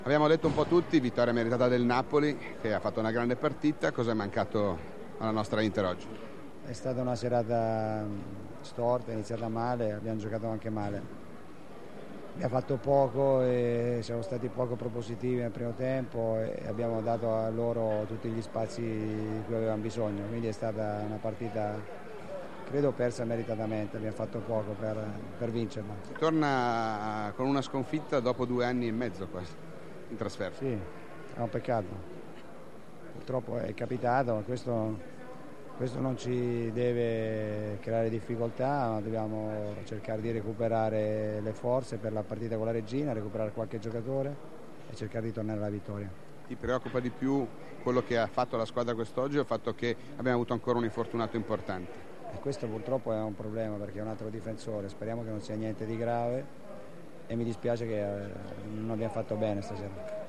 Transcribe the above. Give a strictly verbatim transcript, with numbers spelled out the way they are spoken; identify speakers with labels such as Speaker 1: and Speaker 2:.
Speaker 1: Abbiamo detto un po' tutti, vittoria meritata del Napoli che ha fatto una grande partita. Cosa è mancato alla nostra Inter oggi?
Speaker 2: È stata una serata storta, è iniziata male, abbiamo giocato anche male. Abbiamo fatto poco e siamo stati poco propositivi nel primo tempo e abbiamo dato a loro tutti gli spazi di cui avevano bisogno, quindi è stata una partita, credo, persa meritatamente, abbiamo fatto poco per, per vincerla.
Speaker 1: Si torna con una sconfitta dopo due anni e mezzo quasi in trasferta.
Speaker 2: Sì, è un peccato, purtroppo è capitato, ma questo... Questo non ci deve creare difficoltà, ma dobbiamo cercare di recuperare le forze per la partita con la Regina, recuperare qualche giocatore e cercare di tornare alla vittoria.
Speaker 1: Ti preoccupa di più quello che ha fatto la squadra quest'oggi o il fatto che abbiamo avuto ancora un infortunato importante?
Speaker 2: E questo purtroppo è un problema perché è un altro difensore, speriamo che non sia niente di grave e mi dispiace che non abbiamo fatto bene stasera.